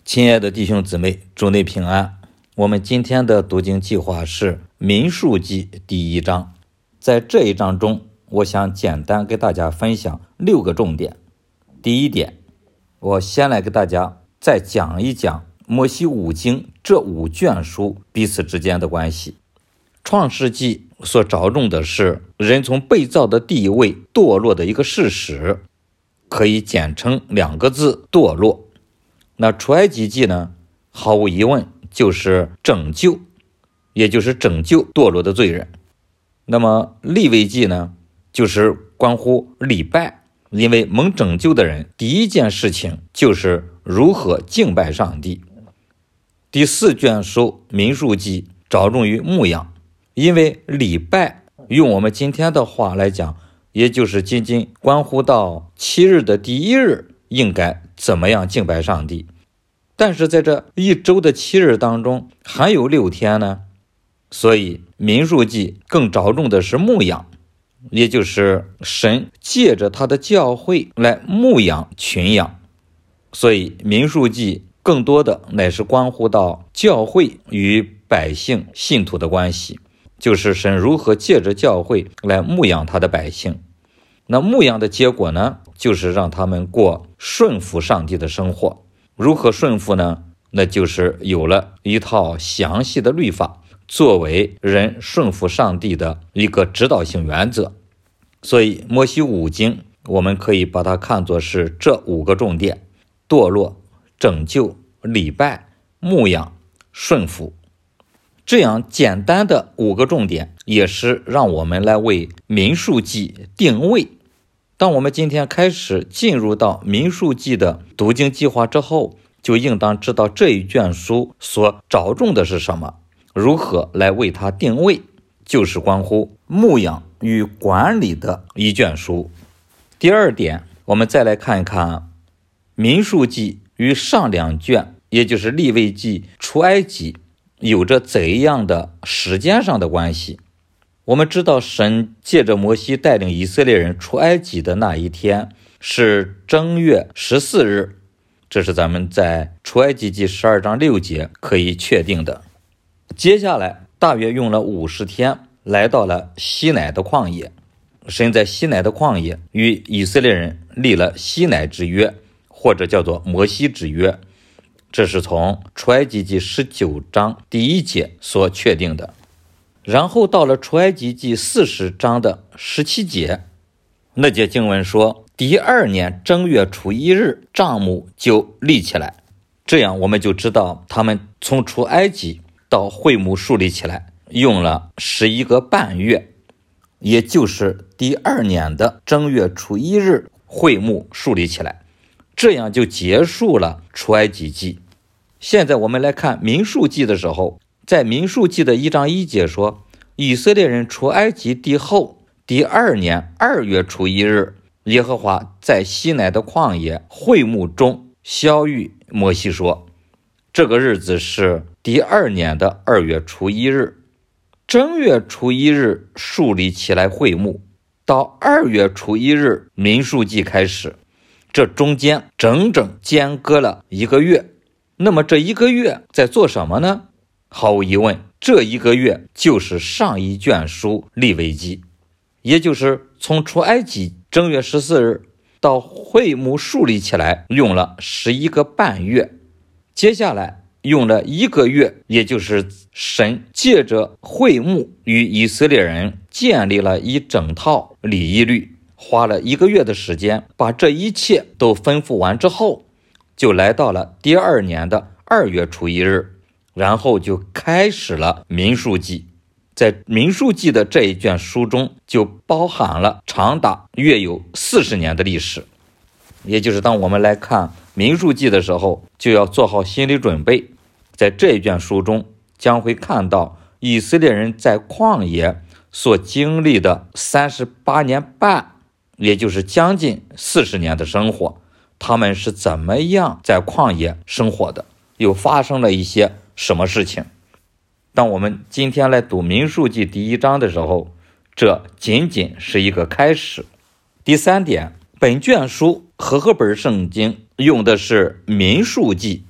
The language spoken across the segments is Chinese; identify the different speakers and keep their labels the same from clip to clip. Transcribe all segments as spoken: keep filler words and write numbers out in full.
Speaker 1: 亲爱的弟兄姊妹，主内平安。我们今天的读经计划是民数记第一章。在这一章中，我想简单给大家分享六个重点。第一点，我先来给大家再讲一讲摩西五经这五卷书彼此之间的关系。创世纪所着重的是人从被造的地位堕落的一个事实，可以简称两个字：堕落。那出埃及记呢，毫无疑问就是拯救，也就是拯救堕落的罪人。那么利未记呢，就是关乎礼拜，因为蒙拯救的人第一件事情就是如何敬拜上帝。第四卷书民数记着重于牧养，因为礼拜用我们今天的话来讲，也就是仅仅关乎到七日的第一日应该怎么样敬拜上帝。但是在这一周的七日当中还有六天呢，所以民数记更着重的是牧养，也就是神借着他的教会来牧养群羊。所以民数记更多的乃是关乎到教会与百姓信徒的关系，就是神如何借着教会来牧养他的百姓。那牧养的结果呢，就是让他们过顺服上帝的生活。如何顺服呢？那就是有了一套详细的律法，作为人顺服上帝的一个指导性原则。所以摩西五经我们可以把它看作是这五个重点：堕落、拯救、礼拜、牧养、顺服。这样简单的五个重点，也是让我们来为民数记定位。当我们今天开始进入到民数记的读经计划之后，就应当知道这一卷书所着重的是什么，如何来为它定位，就是关乎牧养与管理的一卷书。第二点，我们再来看一看民数记与上两卷，也就是利未记、出埃及有着怎样的时间上的关系。我们知道神借着摩西带领以色列人出埃及的那一天是正月十四日，这是咱们在出埃及记十二章六节可以确定的。接下来大约用了五十天来到了西乃的旷野，神在西乃的旷野与以色列人立了西乃之约，或者叫做摩西之约，这是从出埃及记十九章第一节所确定的。然后到了出埃及记四十章的十七节，那节经文说，第二年正月初一日帐幕就立起来。这样我们就知道他们从出埃及到会幕树立起来用了十一个半月，也就是第二年的正月初一日会幕树立起来，这样就结束了出埃及记。现在我们来看民数记的时候，在民数记的一章一节说，以色列人出埃及地后第二年二月初一日，耶和华在西乃的旷野会幕中晓谕摩西说，这个日子是第二年的二月初一日。正月初一日树立起来会幕，到二月初一日民数记开始，这中间整整间隔了一个月。那么这一个月在做什么呢？毫无疑问，这一个月就是上一卷书利未记，也就是从出埃及正月十四日到会幕树立起来用了十一个半月，接下来用了一个月，也就是神借着会幕与以色列人建立了一整套礼仪律，花了一个月的时间把这一切都吩咐完之后，就来到了第二年的二月初一日，然后就开始了民数记。在民数记的这一卷书中，就包含了长达约有四十年的历史。也就是当我们来看民数记的时候，就要做好心理准备，在这一卷书中将会看到以色列人在旷野所经历的三十八年半，也就是将近四十年的生活，他们是怎么样在旷野生活的，又发生了一些什么事情。当我们今天来读民数记第一章的时候，这仅仅是一个开始。第三点，本卷书和合本圣经用的是民数记，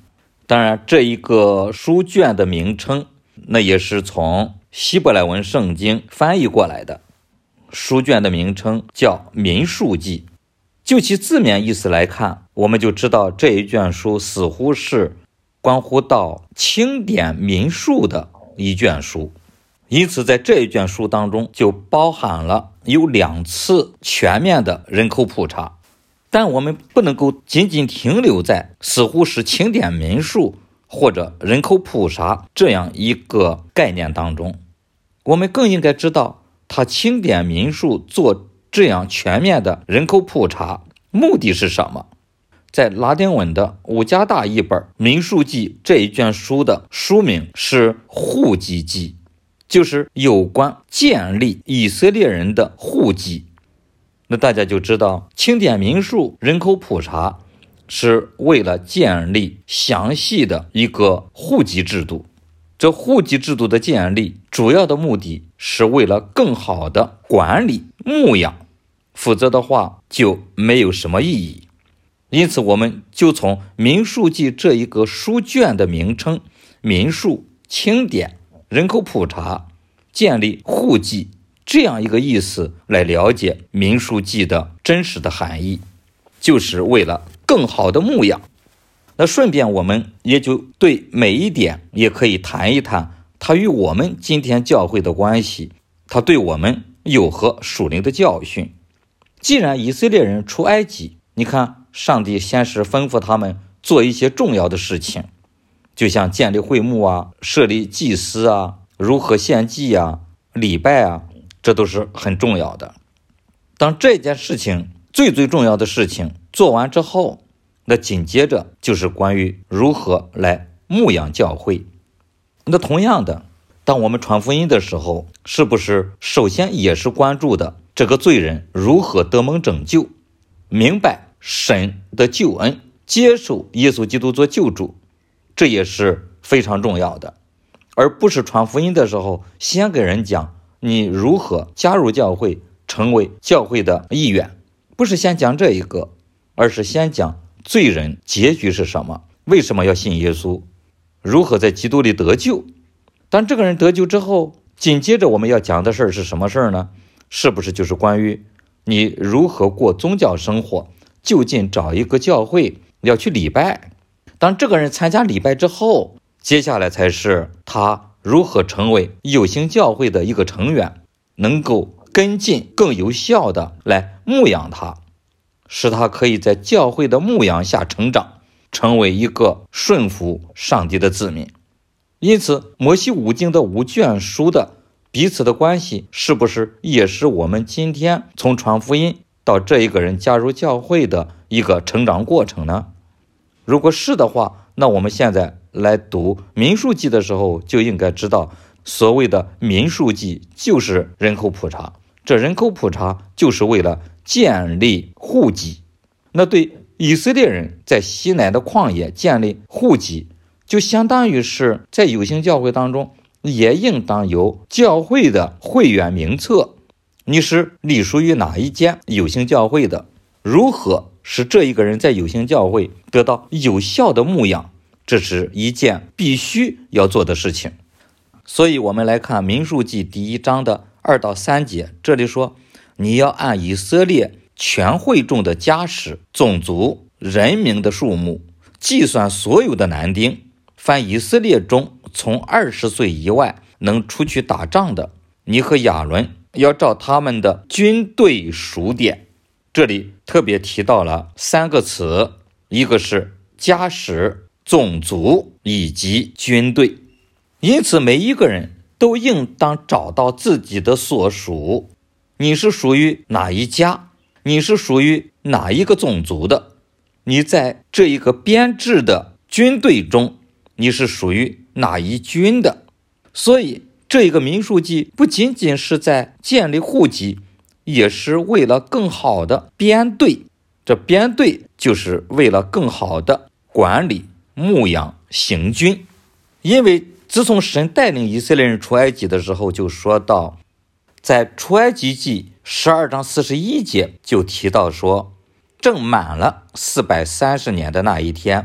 Speaker 1: 当然，这一个书卷的名称，那也是从希伯来文圣经翻译过来的。书卷的名称叫民数记。就其字面意思来看，我们就知道这一卷书似乎是关乎到清点民数的一卷书。因此在这一卷书当中就包含了有两次全面的人口普查。但我们不能够仅仅停留在似乎是清点民数或者人口普查这样一个概念当中，我们更应该知道他清点民数做这样全面的人口普查目的是什么。在拉丁文的五加大译本民数记这一卷书的书名是户籍记，就是有关建立以色列人的户籍。那大家就知道清点民数人口普查是为了建立详细的一个户籍制度。这户籍制度的建立主要的目的是为了更好的管理牧养，否则的话就没有什么意义。因此我们就从民数记这一个书卷的名称民数、清点、人口普查、建立户籍这样一个意思来了解民数记的真实的含义，就是为了更好的牧养。那顺便我们也就对每一点也可以谈一谈它与我们今天教会的关系，它对我们有何属灵的教训。既然以色列人出埃及，你看上帝先是吩咐他们做一些重要的事情，就像建立会幕啊，设立祭司啊，如何献祭啊，礼拜啊，这都是很重要的。当这件事情最最重要的事情做完之后，那紧接着就是关于如何来牧养教会。那同样的，当我们传福音的时候，是不是首先也是关注的这个罪人如何得蒙拯救，明白神的救恩，接受耶稣基督做救主，这也是非常重要的。而不是传福音的时候先给人讲你如何加入教会，成为教会的一员，不是先讲这一个，而是先讲罪人结局是什么，为什么要信耶稣，如何在基督里得救。当这个人得救之后，紧接着我们要讲的事儿是什么事儿呢？是不是就是关于你如何过宗教生活，就近找一个教会要去礼拜。当这个人参加礼拜之后，接下来才是他如何成为有形教会的一个成员，能够跟进更有效的来牧养他，使他可以在教会的牧养下成长，成为一个顺服上帝的子民。因此摩西五经的五卷书的彼此的关系，是不是也是我们今天从传福音到这一个人加入教会的一个成长过程呢？如果是的话，那我们现在来读民数记的时候就应该知道，所谓的民数记就是人口普查，这人口普查就是为了建立户籍。那对以色列人在西乃的旷野建立户籍，就相当于是在有形教会当中也应当有教会的会员名册，你是隶属于哪一间有形教会的，如何使这一个人在有形教会得到有效的牧养，这是一件必须要做的事情。所以我们来看民数记第一章的二到三节，这里说你要按以色列全会众的家室、种族、人民的数目计算所有的男丁，凡以色列中从二十岁以外能出去打仗的，你和亚伦要照他们的军队数点。这里特别提到了三个词，一个是家室、种族以及军队。因此每一个人都应当找到自己的所属，你是属于哪一家，你是属于哪一个种族的，你在这一个编制的军队中你是属于哪一军的。所以这一个民数记不仅仅是在建立户籍，也是为了更好的编队，这编队就是为了更好的管理、牧养、行军。因为自从神带领以色列人出埃及的时候，就说到在出埃及记十二章四十一节就提到说，正满了四百三十年的那一天，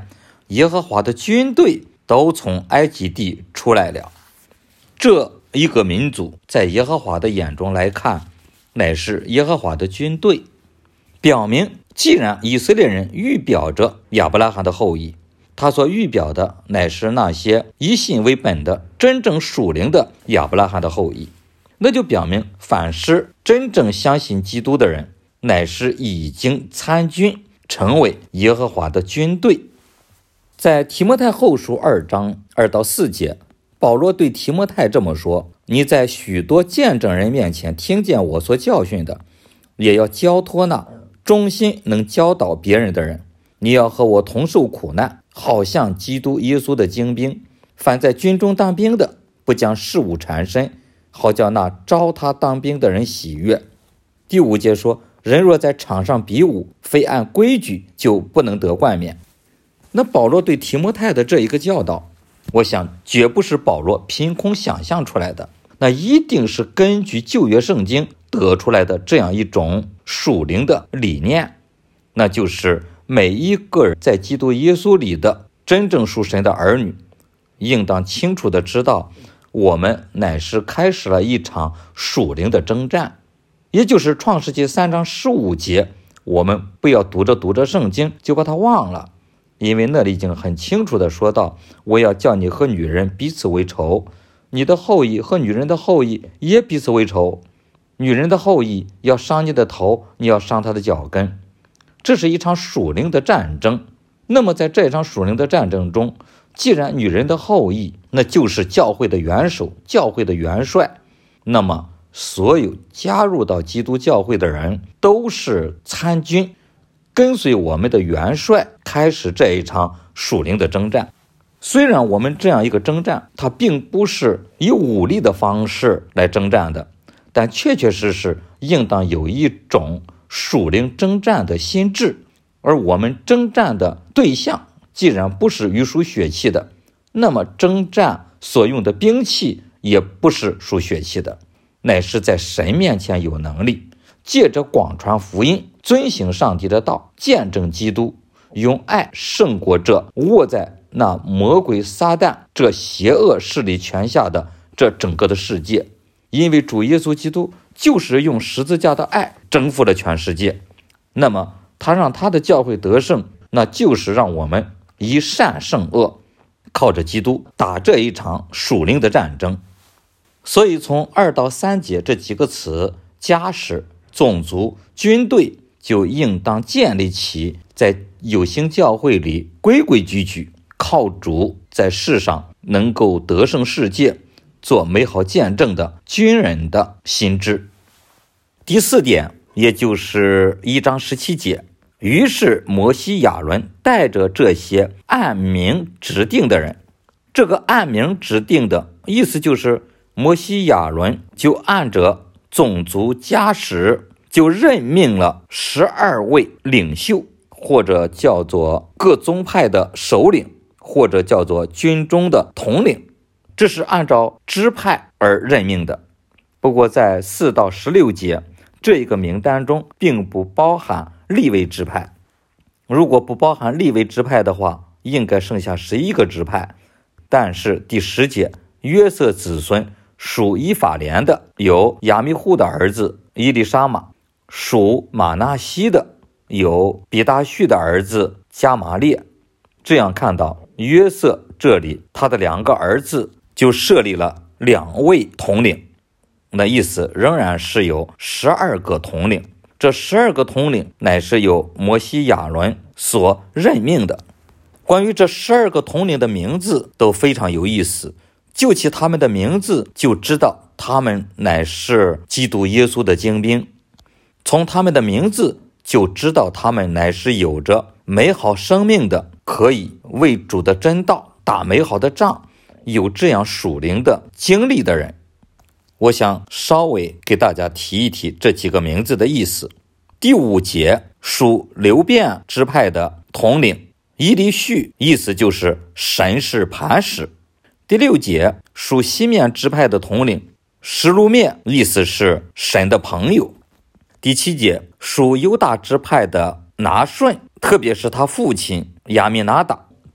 Speaker 1: 耶和华的军队都从埃及地出来了。这一个民族在耶和华的眼中来看，乃是耶和华的军队，表明既然以色列人预表着亚伯拉罕的后裔，他所预表的乃是那些以信为本的真正属灵的亚伯拉罕的后裔，那就表明凡是真正相信基督的人，乃是已经参军成为耶和华的军队。在提摩太后书二章二到四节，保罗对提摩太这么说：你在许多见证人面前听见我所教训的，也要交托那忠心能教导别人的人。你要和我同受苦难，好像基督耶稣的精兵。凡在军中当兵的，不将事物缠身，好叫那招他当兵的人喜悦。第五节说，人若在场上比武，非按规矩，就不能得冠冕。那保罗对提摩太的这一个教导，我想绝不是保罗凭空想象出来的，那一定是根据旧约圣经得出来的这样一种属灵的理念，那就是每一个人在基督耶稣里的真正属神的儿女，应当清楚地知道，我们乃是开始了一场属灵的征战。也就是创世纪三章十五节，我们不要读着读着圣经就把它忘了，因为那里已经很清楚地说到，我要叫你和女人彼此为仇，你的后裔和女人的后裔也彼此为仇，女人的后裔要伤你的头，你要伤她的脚跟。这是一场属灵的战争。那么在这场属灵的战争中，既然女人的后裔那就是教会的元首，教会的元帅，那么所有加入到基督教会的人都是参军，跟随我们的元帅开始这一场属灵的征战。虽然我们这样一个征战，它并不是以武力的方式来征战的，但确确实实应当有一种属灵征战的心智。而我们征战的对象既然不是鱼属血气的，那么征战所用的兵器也不是属血气的，乃是在神面前有能力，借着广传福音，遵行上帝的道，见证基督，用爱胜过这握在那魔鬼撒旦这邪恶势力权下的这整个的世界。因为主耶稣基督就是用十字架的爱征服了全世界，那么他让他的教会得胜，那就是让我们以善胜恶，靠着基督打这一场属灵的战争。所以从二到三节这几个词，家室、种族、军队，就应当建立起在有形教会里规规矩矩，靠主在世上能够得胜世界，做美好见证的军人的心智。第四点，也就是一章十七节，于是摩西亚伦带着这些按名指定的人。这个按名指定的意思就是摩西亚伦就按着种族家室就任命了十二位领袖，或者叫做各宗派的首领，或者叫做军中的统领，这是按照支派而任命的。不过在四到十六节这一个名单中并不包含利未支派，如果不包含利未支派的话，应该剩下十一个支派。但是第十节，约瑟子孙属以法莲的有亚米户的儿子伊利沙玛，属马纳西的有比大叙的儿子加玛列。这样看到约瑟这里他的两个儿子就设立了两位统领，那意思仍然是有十二个统领。这十二个统领乃是由摩西亚伦所任命的。关于这十二个统领的名字都非常有意思，就其他们的名字就知道他们乃是基督耶稣的精兵，从他们的名字就知道他们乃是有着美好生命的，可以为主的真道打美好的仗，有这样属灵的经历的人。我想稍微给大家提一提这几个名字的意思。第五节，属流便支派的统领以利续，意思就是神是磐石。第六节，属西面支派的统领实路面，意思是神的朋友。第七节，属犹大支派的拿顺，特别是他父亲亚米拿达，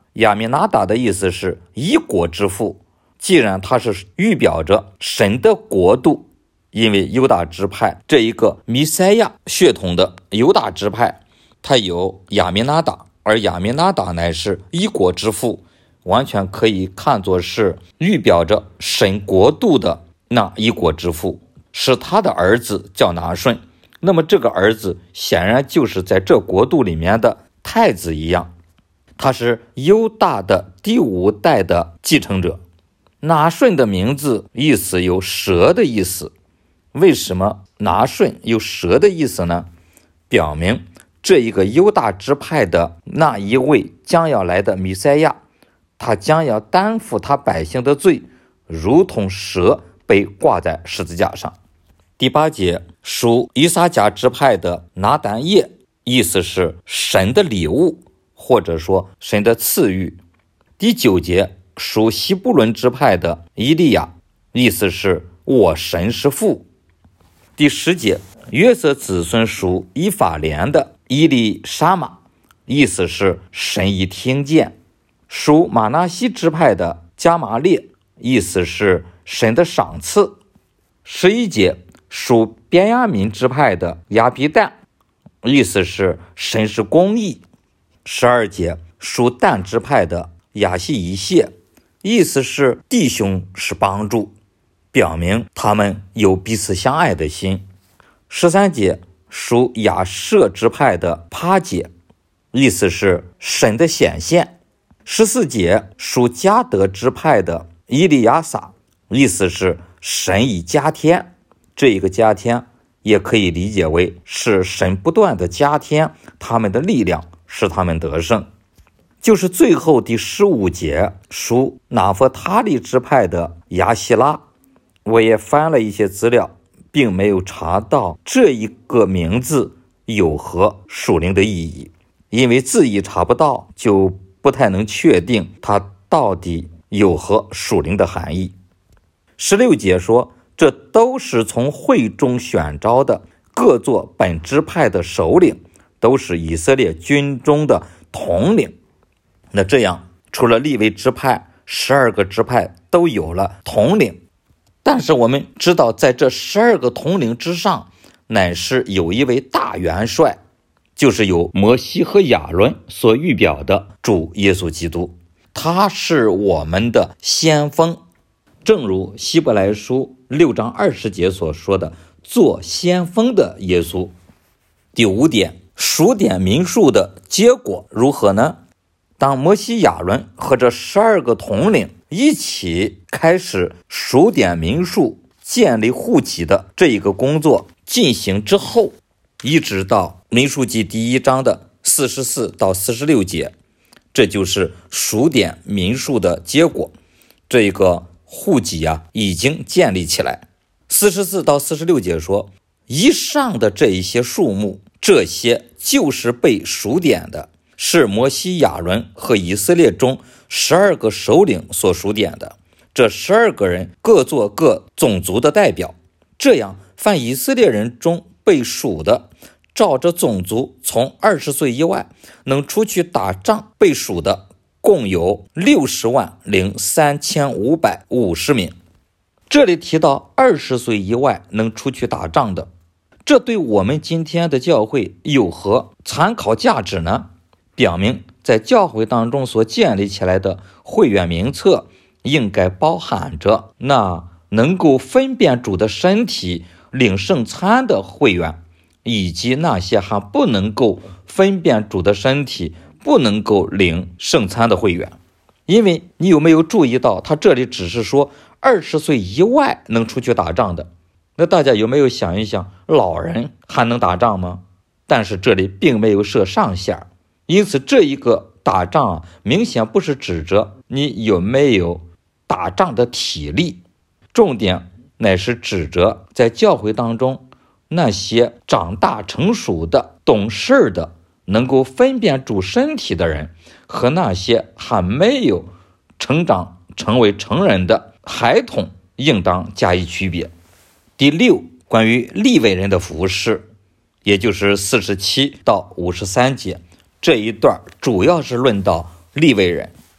Speaker 1: 亚米拿达的意思是一国之父，既然他是预表着神的国度，因为犹大支派这一个弥赛亚血统的犹大支派，他有亚米拿达，而亚米拿达乃是一国之父，完全可以看作是预表着神国度的那一国之父，是他的儿子叫拿顺。那么这个儿子显然就是在这国度里面的太子一样，他是犹大的第五代的继承者。拿顺的名字意思有蛇的意思，为什么拿顺有蛇的意思呢？表明这一个犹大支派的那一位将要来的弥赛亚，他将要担负他百姓的罪，如同蛇被挂在十字架上。第八节，属以撒迦支派的拿但业，意思是神的礼物，或者说神的赐予。第九节，属希布伦支派的以利亚，意思是我神是父。第十节，约瑟子孙属以法莲的以利沙玛，意思是神已听见。属马拿西支派的加玛列，意思是神的赏赐。十一节，属便雅悯支派的亚比旦，意思是神是公义。十二节，属但支派的亚细以谢，意思是弟兄是帮助，表明他们有彼此相爱的心。十三节，属亚舍支派的帕解，意思是神的显现。十四节，属迦得支派的以利亚撒，意思是神已加添。这一个加添也可以理解为是神不断的加添他们的力量，使他们得胜。就是最后第十五节，属拿弗他利支派的亚希拉，我也翻了一些资料，并没有查到这一个名字有何属灵的意义，因为字义查不到，就不太能确定它到底有何属灵的含义。十六节说，这都是从会中选召的，各作本支派的首领，都是以色列军中的统领。那这样，除了利未支派，十二个支派都有了统领。但是我们知道，在这十二个统领之上，乃是有一位大元帅，就是由摩西和亚伦所预表的主耶稣基督，他是我们的先锋。正如希伯来书六章二十节所说的，做先锋的耶稣。第五点，数点民数的结果如何呢？当摩西亚伦和这十二个统领一起开始数点民数、建立户籍的这一个工作进行之后，一直到民数记第一章的四十四到四十六节，这就是数点民数的结果。这个户籍啊已经建立起来。四十四到四十六节说，以上的这一些数目，这些就是被数点的，是摩西亚伦和以色列中十二个首领所数点的。这十二个人各做各种族的代表，这样凡以色列人中被数的，照着种族从二十岁以外能出去打仗被数的，共有六十万零三千五百五十名。这里提到二十岁以外能出去打仗的，这对我们今天的教会有何参考价值呢？表明在教会当中所建立起来的会员名册，应该包含着那能够分辨主的身体领圣餐的会员，以及那些还不能够分辨主的身体不能够领圣餐的会员。因为你有没有注意到，他这里只是说二十岁以外能出去打仗的，那大家有没有想一想，老人还能打仗吗？但是这里并没有设上限，因此这一个打仗啊，明显不是指着你有没有打仗的体力，重点乃是指着在教会当中那些长大成熟的懂事的能够分辨主身体的人，和那些还没有成长成为成人的孩童应当加以区别。第六，关于利未人的服事，也就是四十七到五十三节，这一段主要是论到利未人。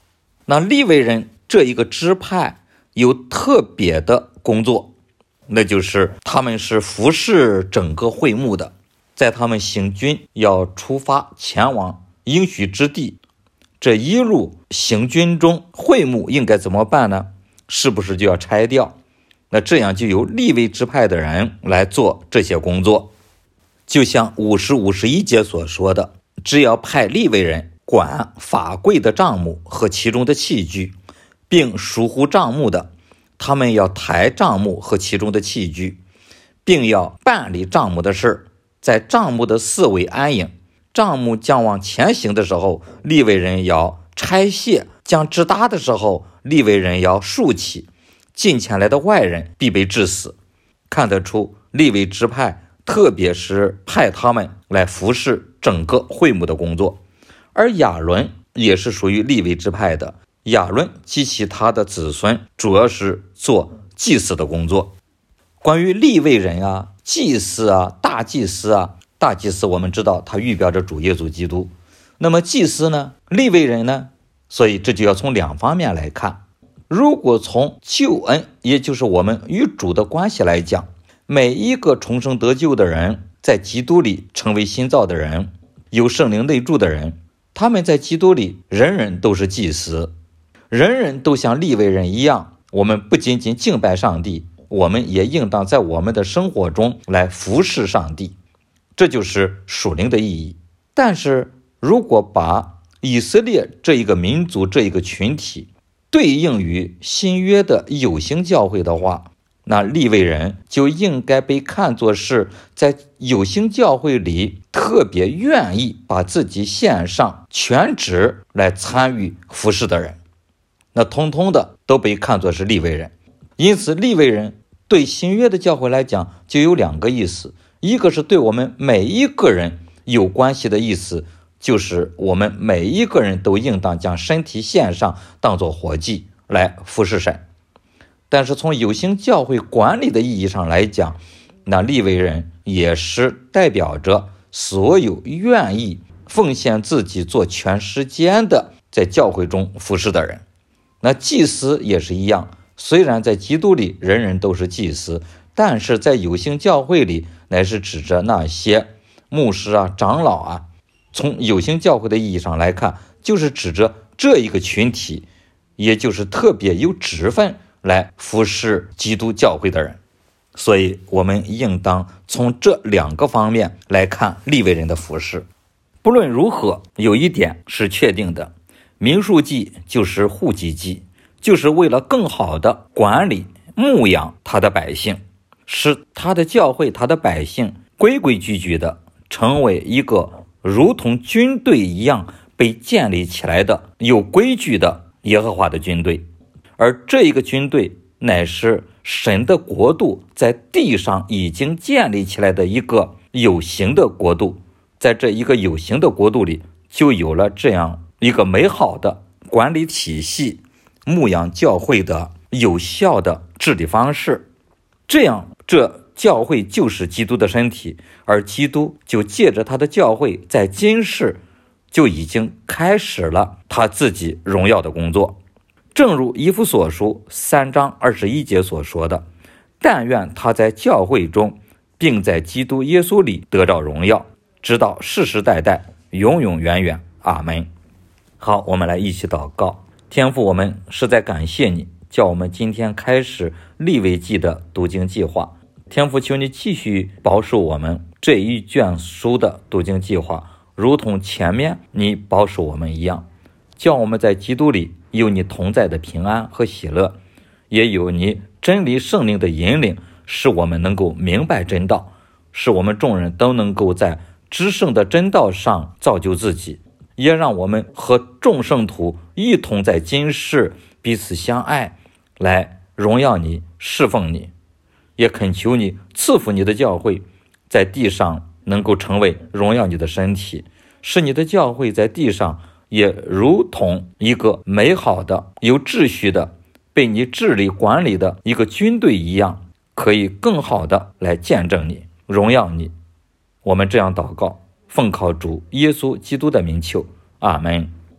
Speaker 1: 那利未人这一个支派有特别的工作，那就是他们是服侍整个会幕的。在他们行军要出发前往应许之地，这一路行军中，会幕应该怎么办呢？是不是就要拆掉？那这样就由利未支派的人来做这些工作。就像五十、五十一节所说的，只要派利未人管法柜的帐幕和其中的器具，并疏忽帐幕的，他们要抬帐幕和其中的器具，并要办理帐幕的事，在帐幕的四围安营。帐幕将往前行的时候，利未人要拆卸；将支搭的时候，利未人要竖起。近前来的外人必被治死。看得出利未支派特别是派他们来服侍整个会幕的工作。而亚伦也是属于利未支派的，亚伦及其他的子孙主要是做祭祀的工作。关于利未人啊、祭司啊、大祭司啊，大祭司我们知道他预表着主耶稣基督，那么祭司呢，利未人呢，所以这就要从两方面来看。如果从救恩，也就是我们与主的关系来讲，每一个重生得救的人，在基督里成为新造的人，有圣灵内住的人，他们在基督里人人都是祭司，人人都像利未人一样。我们不仅仅敬拜上帝，我们也应当在我们的生活中来服侍上帝，这就是属灵的意义。但是如果把以色列这一个民族这一个群体对应于新约的有形教会的话，那利未人就应该被看作是在有形教会里特别愿意把自己献上全职来参与服侍的人，那通通的都被看作是利未人。因此利未人对新约的教会来讲就有两个意思，一个是对我们每一个人有关系的意思，就是我们每一个人都应当将身体献上，当作活祭来服侍神。但是从有形教会管理的意义上来讲，那利未人也是代表着所有愿意奉献自己做全时间的在教会中服侍的人。那祭司也是一样，虽然在基督里人人都是祭司，但是在有形教会里乃是指着那些牧师啊、长老啊，从有形教会的意义上来看，就是指着这一个群体，也就是特别有职分来服侍基督教会的人。所以我们应当从这两个方面来看利未人的服侍。不论如何，有一点是确定的，民数记就是户籍记，就是为了更好的管理牧养他的百姓，使他的教会他的百姓规规矩矩的成为一个如同军队一样被建立起来的有规矩的耶和华的军队。而这一个军队乃是神的国度在地上已经建立起来的一个有形的国度，在这一个有形的国度里，就有了这样一个美好的管理体系，牧养教会的有效的治理方式。这样这教会就是基督的身体，而基督就借着他的教会在今世就已经开始了他自己荣耀的工作。正如以弗所书三章二十一节所说的，但愿他在教会中并在基督耶稣里得到荣耀，直到世世代代永永远远。阿们。好，我们来一起祷告。天父，我们实在感谢你，叫我们今天开始利未记的读经计划。天父，求你继续保守我们这一卷书的读经计划，如同前面你保守我们一样，叫我们在基督里有你同在的平安和喜乐，也有你真理圣灵的引领，使我们能够明白真道，使我们众人都能够在至圣的真道上造就自己，也让我们和众圣徒一同在今世彼此相爱，来荣耀你，侍奉你。也恳求你赐福你的教会在地上能够成为荣耀你的身体，使你的教会在地上也如同一个美好的有秩序的被你治理管理的一个军队一样，可以更好的来见证你，荣耀你。我们这样祷告，奉靠主耶稣基督的名求，阿们。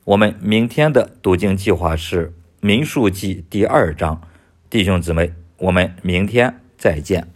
Speaker 1: 我们明天的读经计划是民数记第二章，弟兄姊妹，我们明天再见。